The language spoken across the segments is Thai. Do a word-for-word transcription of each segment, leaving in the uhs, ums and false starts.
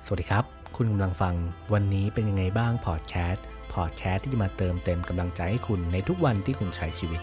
สวัสดีครับคุณกำลังฟังวันนี้เป็นยังไงบ้างพอดแคสต์พอดแคสต์ที่จะมาเติมเต็มกำลังใจให้คุณในทุกวันที่คุณใช้ชีวิต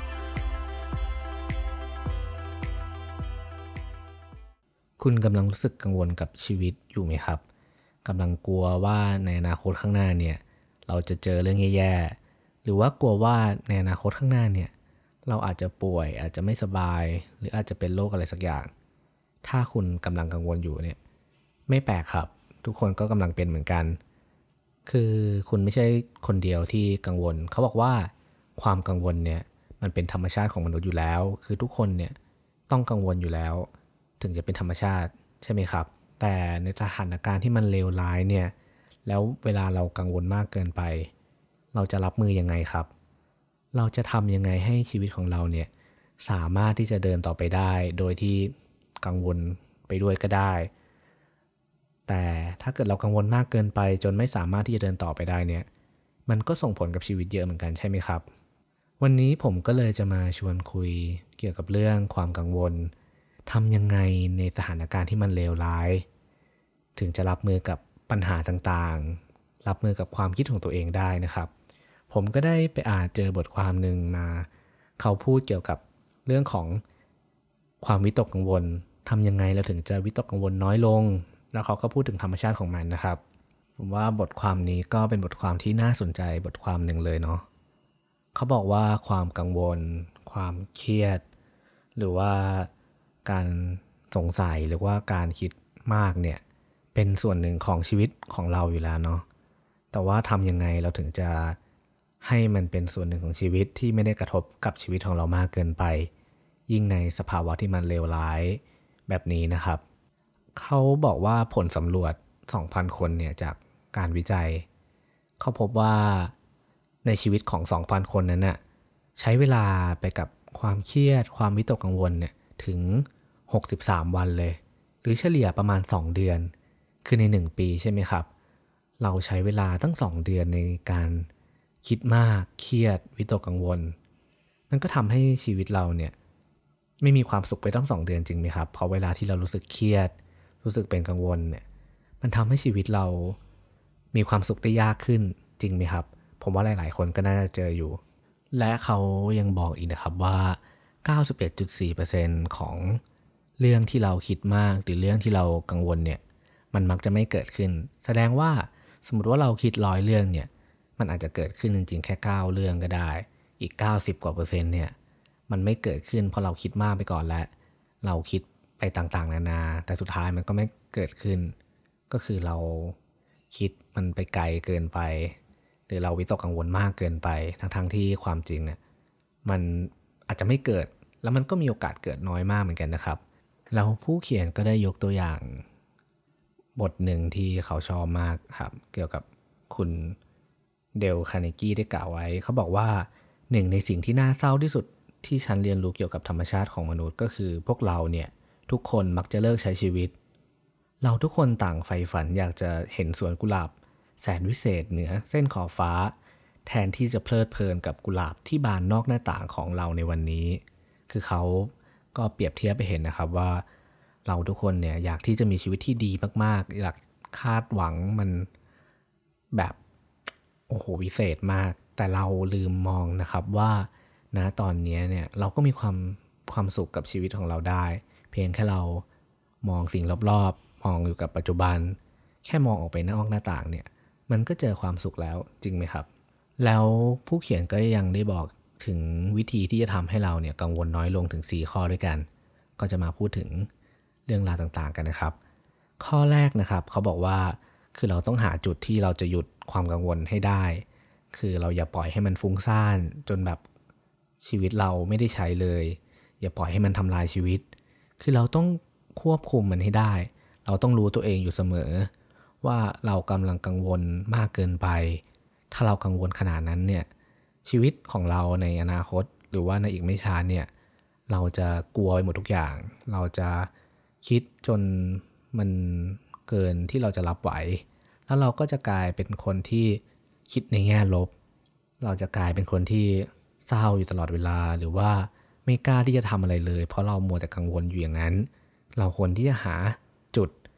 คุณกำลังรู้สึกกังวลกับชีวิตอยู่ไหมครับกำลังกลัวว่าในอนาคตข้างหน้าเนี่ยเราจะเจอเรื่องแย่ๆหรือว่ากลัวว่าในอนาคตข้างหน้าเนี่ยเราอาจจะป่วยอาจจะไม่สบายหรืออาจจะเป็นโรคอะไรสักอย่างถ้าคุณกำลังกังวลอยู่เนี่ยไม่แปลกครับทุกคนก็กำลังเป็นเหมือนกันคือคุณไม่ใช่คนเดียวที่กังวลเขาบอกว่าความกังวลเนี่ยมันเป็นธรรมชาติของมนุษย์อยู่แล้วคือทุกคนเนี่ยต้องกังวลอยู่แล้วถึงจะเป็นธรรมชาติใช่ไหมครับแต่ในสถานการณ์ที่มันเลวร้ายเนี่ยแล้วเวลาเรากังวลมากเกินไปเราจะรับมือยังไงครับเราจะทำยังไงให้ชีวิตของเราเนี่ยสามารถที่จะเดินต่อไปได้โดยที่กังวลไปด้วยก็ได้แต่ถ้าเกิดเรากังวลมากเกินไปจนไม่สามารถที่จะเดินต่อไปได้เนี่ยมันก็ส่งผลกับชีวิตเยอะเหมือนกันใช่ไหมครับวันนี้ผมก็เลยจะมาชวนคุยเกี่ยวกับเรื่องความกังวลทำยังไงในสถานการณ์ที่มันเลวร้ายถึงจะรับมือกับปัญหาต่างๆรับมือกับความคิดของตัวเองได้นะครับผมก็ได้ไปอ่านเจอบทความหนึ่งมาเขาพูดเกี่ยวกับเรื่องของความวิตกกังวลทำยังไงเราถึงจะวิตกกังวลน้อยลงแล้วเขาก็พูดถึงธรรมชาติของมันนะครับผมว่าบทความนี้ก็เป็นบทความที่น่าสนใจบทความหนึ่งเลยเนาะเขาบอกว่าความกังวลความเครียดหรือว่าการสงสัยหรือว่าการคิดมากเนี่ยเป็นส่วนหนึ่งของชีวิตของเราอยู่แล้วเนาะแต่ว่าทำยังไงเราถึงจะให้มันเป็นส่วนหนึ่งของชีวิตที่ไม่ได้กระทบกับชีวิตของเรามากเกินไปยิ่งในสภาวะที่มันเลวร้ายแบบนี้นะครับเขาบอกว่าผลสำรวจ สองพัน คนเนี่ยจากการวิจัยเขาพบว่าในชีวิตของ สองพัน คนนั้นน่ะใช้เวลาไปกับความเครียดความวิตกกังวลเนี่ยถึงหกสิบสามวันเลยหรือเฉลี่ยประมาณสองเดือนคือในหนึ่งปีใช่ไหมครับเราใช้เวลาตั้งสองเดือนในการคิดมากเครียดวิตกกังวลมันก็ทำให้ชีวิตเราเนี่ยไม่มีความสุขไปตั้งสองเดือนจริงไหมครับเพราะเวลาที่เรารู้สึกเครียดรู้สึกเป็นกังวลเนี่ยมันทำให้ชีวิตเรามีความสุขได้ยากขึ้นจริงไหมครับผมว่าหลายๆคนก็น่าจะเจออยู่และเขายังบอกอีกนะครับว่า เก้าสิบเอ็ดจุดสี่เปอร์เซ็นต์ ของเรื่องที่เราคิดมากหรือเรื่องที่เรากังวลเนี่ยมันมักจะไม่เกิดขึ้นแสดงว่าสมมติว่าเราคิดร้อยเรื่องเนี่ยมันอาจจะเกิดขึ้นจริงๆแค่เก้าเรื่องก็ได้อีกเก้าสิบกว่าเปอร์เซ็นต์เนี่ยมันไม่เกิดขึ้นเพราะเราคิดมากไปก่อนแล้วเราคิดไปต่างๆนานาแต่สุดท้ายมันก็ไม่เกิดขึ้นก็คือเราคิดมันไปไกลเกินไปหรือเราวิตกกังวลมากเกินไปทั้งๆที่ความจริงเนี่ยมันอาจจะไม่เกิดแล้วมันก็มีโอกาสเกิดน้อยมากเหมือนกันนะครับแล้วผู้เขียนก็ได้ยกตัวอย่างบทหนึ่งที่เขาชอบมากครับเกี่ยวกับคุณเดลคาร์เนกีได้กล่าวไว้เขาบอกว่าหนึ่งในสิ่งที่น่าเศร้าที่สุดที่ฉันเรียนรู้เกี่ยวกับธรรมชาติของมนุษย์ก็คือพวกเราเนี่ยทุกคนมักจะเลิกใช้ชีวิตเราทุกคนต่างใฝ่ฝันอยากจะเห็นสวนกุหลาบแสนวิเศษเหนือเส้นขอบฟ้าแทนที่จะเพลิดเพลินกับกุหลาบที่บานนอกหน้าต่างของเราในวันนี้คือเขาก็เปรียบเทียบไปเห็นนะครับว่าเราทุกคนเนี่ยอยากที่จะมีชีวิตที่ดีมากๆอยากคาดหวังมันแบบโอ้โหวิเศษมากแต่เราลืมมองนะครับว่าณตอนนี้เนี่ยเราก็มีความความสุขกับชีวิตของเราได้เพียงแค่เรามองสิ่งรอบๆมองอยู่กับปัจจุบันแค่มองออกไปนอกหน้าต่างเนี่ยมันก็เจอความสุขแล้วจริงไหมครับแล้วผู้เขียนก็ยังได้บอกถึงวิธีที่จะทำให้เราเนี่ยกังวลน้อยลงถึงสี่ข้อด้วยกันก็จะมาพูดถึงเรื่องราวต่างๆกันนะครับข้อแรกนะครับเขาบอกว่าคือเราต้องหาจุดที่เราจะหยุดความกังวลให้ได้คือเราอย่าปล่อยให้มันฟุ้งซ่านจนแบบชีวิตเราไม่ได้ใช้เลยอย่าปล่อยให้มันทำลายชีวิตคือเราต้องควบคุมมันให้ได้เราต้องรู้ตัวเองอยู่เสมอว่าเรากำลังกังวลมากเกินไปถ้าเรากังวลขนาดนั้นเนี่ยชีวิตของเราในอนาคตหรือว่าในอีกไม่ช้าเนี่ยเราจะกลัวไปหมดทุกอย่างเราจะคิดจนมันเกินที่เราจะรับไหวแล้วเราก็จะกลายเป็นคนที่คิดในแง่ลบเราจะกลายเป็นคนที่เศร้าอยู่ตลอดเวลาหรือว่าไม่กล้าที่จะทำอะไรเลยเพราะเรามัวแต่กังวลอยู่อย่างนั้นเราควรที่จะหาจุด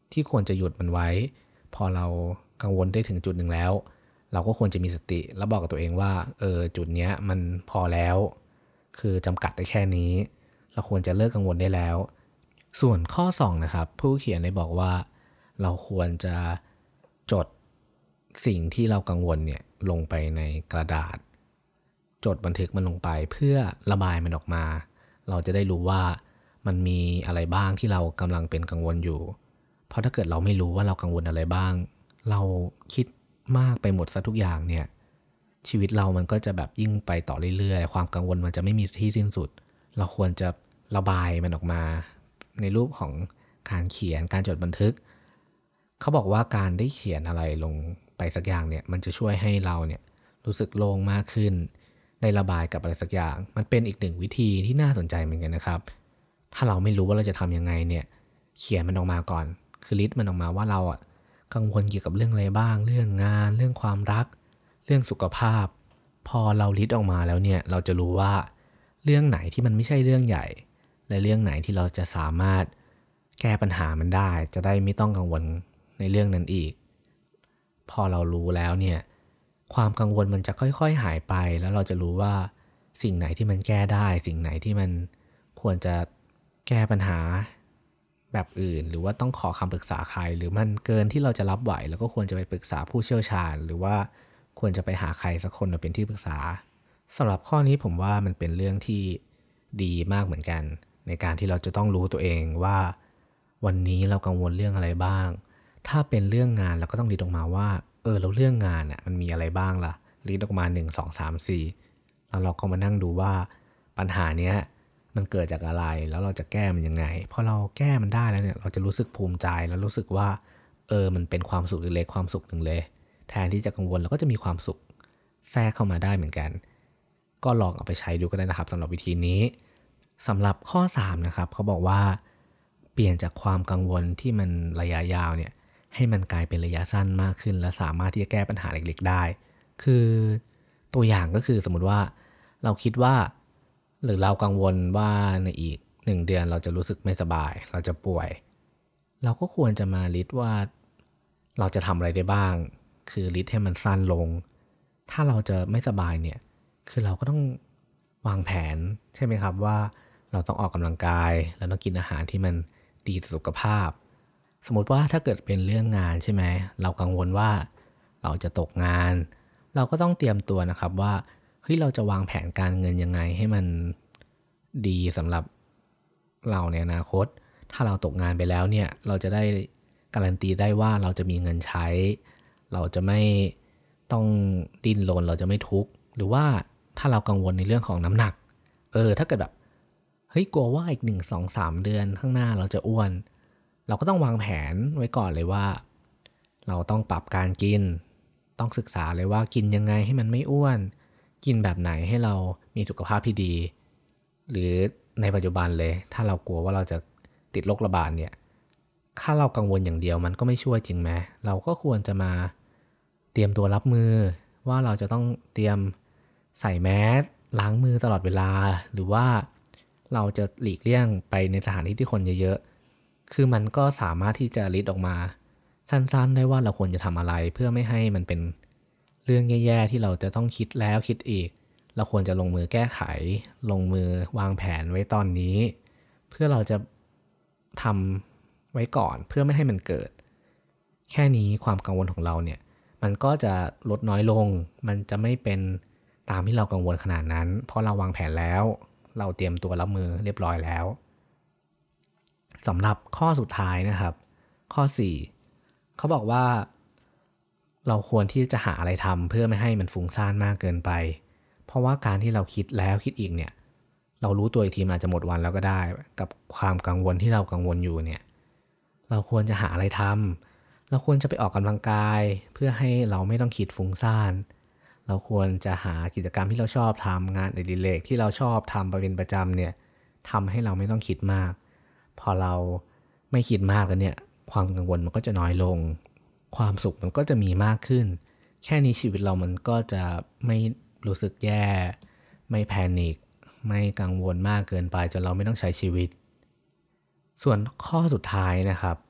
ที่ควรจะหยุดมันไว้พอเรากังวลได้ถึงจุดหนึ่งแล้วเราก็ควรจะมีสติแล้วบอกกับตัวเองว่าเออจุดเนี้ยมันพอแล้วคือจำกัดได้แค่นี้เราควรจะเลิกกังวลได้แล้วส่วนข้อสองนะครับผู้เขียนได้บอกว่าเราควรจะจดสิ่งที่เรากังวลเนี่ยลงไปในกระดาษจดบันทึกมันลงไปเพื่อระบายมันออกมาเราจะได้รู้ว่ามันมีอะไรบ้างที่เรากำลังเป็นกังวลอยู่เพราะถ้าเกิดเราไม่รู้ว่าเรากังวลอะไรบ้างเราคิดมากไปหมดซะทุกอย่างเนี่ยชีวิตเรามันก็จะแบบยิ่งไปต่อเรื่อยๆความกังวลมันจะไม่มีที่สิ้นสุดเราควรจะระบายมันออกมาในรูปของการเขียนการจดบันทึกเขาบอกว่าการได้เขียนอะไรลงไปสักอย่างเนี่ยมันจะช่วยให้เราเนี่ยรู้สึกโล่งมากขึ้นได้ระบายกับอะไรสักอย่างมันเป็นอีกหนึ่งวิธีที่น่าสนใจเหมือนกันนะครับถ้าเราไม่รู้ว่าเราจะทำยังไงเนี่ยเขียนมันออกมาก่อนคือลิสต์มันออกมาว่าเราอ่ะกังวลเกี่ยวกับเรื่องอะไรบ้างเรื่องงานเรื่องความรักเรื่องสุขภาพพอเราลิสต์ออกมาแล้วเนี่ยเราจะรู้ว่าเรื่องไหนที่มันไม่ใช่เรื่องใหญ่และเรื่องไหนที่เราจะสามารถแก้ปัญหามันได้จะได้ไม่ต้องกังวลในเรื่องนั้นอีกพอเรารู้แล้วเนี่ยความกังวลมันจะค่อยๆหายไปแล้วเราจะรู้ว่าสิ่งไหนที่มันแก้ได้สิ่งไหนที่มันควรจะแก้ปัญหาแบบอื่นหรือว่าต้องขอคำปรึกษาใครหรือมันเกินที่เราจะรับไหวแล้วก็ควรจะไปปรึกษาผู้เชี่ยวชาญหรือว่าควรจะไปหาใครสักคนมาเป็นที่ปรึกษาสำหรับข้อนี้ผมว่ามันเป็นเรื่องที่ดีมากเหมือนกันในการที่เราจะต้องรู้ตัวเองว่าวันนี้เรากังวลเรื่องอะไรบ้างถ้าเป็นเรื่องงานเราก็ต้องลิสต์ออกมาว่าเออแล้วเรื่องงานน่ะมันมีอะไรบ้างล่ะลิสต์ออกมาหนึ่ง สอง สาม สี่แล้วเราก็มานั่งดูว่าปัญหาเนี้ยมันเกิดจากอะไรแล้วเราจะแก้มันยังไงพอเราแก้มันได้แล้วเนี่ยเราจะรู้สึกภูมิใจแล้วรู้สึกว่าเออมันเป็นความสุขเล็กๆความสุขหนึ่งเลยแทนที่จะกังวลเราก็จะมีความสุขแทรกเข้ามาได้เหมือนกันก็ลองเอาไปใช้ดูก็ได้นะครับสำหรับวิธีนี้สำหรับข้อสามนะครับเขาบอกว่าเปลี่ยนจากความกังวลที่มันระยะยาวเนี่ยให้มันกลายเป็นระยะสั้นมากขึ้นและสามารถที่จะแก้ปัญหาเล็กๆได้คือตัวอย่างก็คือสมมุติว่าเราคิดว่าหรือเรากังวลว่าในอีกหนึ่งเดือนเราจะรู้สึกไม่สบายเราจะป่วยเราก็ควรจะมาลิสต์ว่าเราจะทำอะไรได้บ้างคือลิสต์ให้มันสั้นลงถ้าเราจะไม่สบายเนี่ยคือเราก็ต้องวางแผนใช่ไหมครับว่าเราต้องออกกำลังกายแล้วต้องกินอาหารที่มันดีต่อสุขภาพสมมติว่าถ้าเกิดเป็นเรื่องงานใช่ไหมเรากังวลว่าเราจะตกงานเราก็ต้องเตรียมตัวนะครับว่าเฮ้ยเราจะวางแผนการเงินยังไงให้มันดีสำหรับเราในอนาคตถ้าเราตกงานไปแล้วเนี่ยเราจะได้การันตีได้ว่าเราจะมีเงินใช้เราจะไม่ต้องดิ้นรนเราจะไม่ทุกข์หรือว่าถ้าเรากังวลในเรื่องของน้ำหนักเออถ้าเกิดแบบเฮ้ยกลัวว่าอีกหนึ่ง สอง สามเดือนข้างหน้าเราจะอ้วนเราก็ต้องวางแผนไว้ก่อนเลยว่าเราต้องปรับการกินต้องศึกษาเลยว่ากินยังไงให้มันไม่อ้วนกินแบบไหนให้เรามีสุขภาพที่ดีหรือในปัจจุบันเลยถ้าเรากลัวว่าเราจะติดโรคระบาดเนี่ยถ้าเรากังวลอย่างเดียวมันก็ไม่ช่วยจริงไหมเราก็ควรจะมาเตรียมตัวรับมือว่าเราจะต้องเตรียมใส่แมสล้างมือตลอดเวลาหรือว่าเราจะหลีกเลี่ยงไปในสถานที่ที่คนเยอะๆคือมันก็สามารถที่จะลิสต์ออกมาสั้นๆได้ว่าเราควรจะทำอะไรเพื่อไม่ให้มันเป็นเรื่องแย่ๆที่เราจะต้องคิดแล้วคิดอีกเราควรจะลงมือแก้ไขลงมือวางแผนไว้ตอนนี้เพื่อเราจะทำไว้ก่อนเพื่อไม่ให้มันเกิดแค่นี้ความกังวลของเราเนี่ยมันก็จะลดน้อยลงมันจะไม่เป็นตามที่เรากังวลขนาดนั้นเพราะเราวางแผนแล้วเราเตรียมตัวรับมือเรียบร้อยแล้วสำหรับข้อสุดท้ายนะครับข้อสี่เขาบอกว่าเราควรที่จะหาอะไรทำเพื่อไม่ให้มันฟุ้งซ่านมากเกินไปเพราะว่าการที่เราคิดแล้วคิดอีกเนี่ยเรารู้ตัวอีกทีมันอาจจะหมดวันแล้วก็ได้กับความกังวลที่เรากังวลอยู่เนี่ยเราควรจะหาอะไรทำเราควรจะไปออกกำลังกายเพื่อให้เราไม่ต้องคิดฟุ้งซ่านเราควรจะหากิจกรรมที่เราชอบทำงานอดิเรกที่เราชอบทำเป็นประจำเนี่ยทำให้เราไม่ต้องคิดมากพอเราไม่คิดมากแล้วเนี่ยความกังวลมันก็จะน้อยลงความสุขมันก็จะมีมากขึ้นแค่นี้ชีวิตเรามันก็จะไม่รู้สึกแย่ไม่แพนิคไม่กังวลมากเกินไปจนเราไม่ต้องใช้ชีวิตส่วนข้อสุดท้ายนะครับ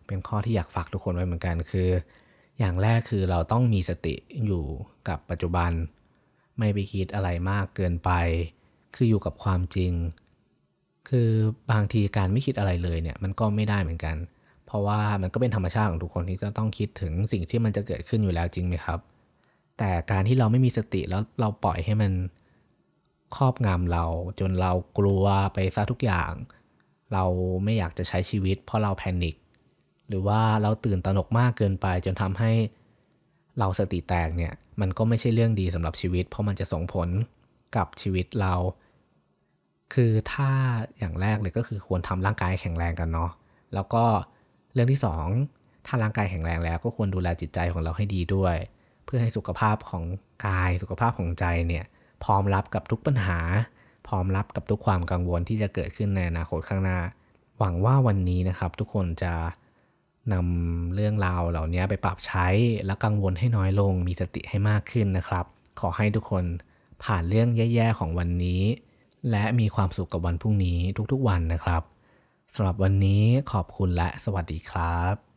เป็นข้อที่อยากฝากทุกคนไว้เหมือนกันคืออย่างแรกคือเราต้องมีสติอยู่กับปัจจุบันไม่ไปคิดอะไรมากเกินไปคืออยู่กับความจริงคือบางทีการไม่คิดอะไรเลยเนี่ยมันก็ไม่ได้เหมือนกันเพราะว่ามันก็เป็นธรรมชาติของทุกคนที่จะต้องคิดถึงสิ่งที่มันจะเกิดขึ้นอยู่แล้วจริงไหมครับแต่การที่เราไม่มีสติแล้วเราปล่อยให้มันครอบงำเราจนเรากลัวไปซะทุกอย่างเราไม่อยากจะใช้ชีวิตเพราะเราแพนิคหรือว่าเราตื่นตระหนกมากเกินไปจนทำให้เราสติแตกเนี่ยมันก็ไม่ใช่เรื่องดีสำหรับชีวิตเพราะมันจะส่งผลกับชีวิตเราคือถ้าอย่างแรกเลยก็คือควรทำร่างกายแข็งแรงกันเนาะแล้วก็เรื่องที่สองถ้าร่างกายแข็งแรงแล้วก็ควรดูแลจิตใจของเราให้ดีด้วยเพื่อให้สุขภาพของกายสุขภาพของใจเนี่ยพร้อมรับกับทุกปัญหาพร้อมรับกับทุกความกังวลที่จะเกิดขึ้นในอนาคตข้างหน้าหวังว่าวันนี้นะครับทุกคนจะนำเรื่องราวเหล่านี้ไปปรับใช้และกังวลให้น้อยลงมีสติให้มากขึ้นนะครับขอให้ทุกคนผ่านเรื่องแย่ๆของวันนี้และมีความสุขกับวันพรุ่งนี้ทุกๆวันนะครับสำหรับวันนี้ขอบคุณและสวัสดีครับ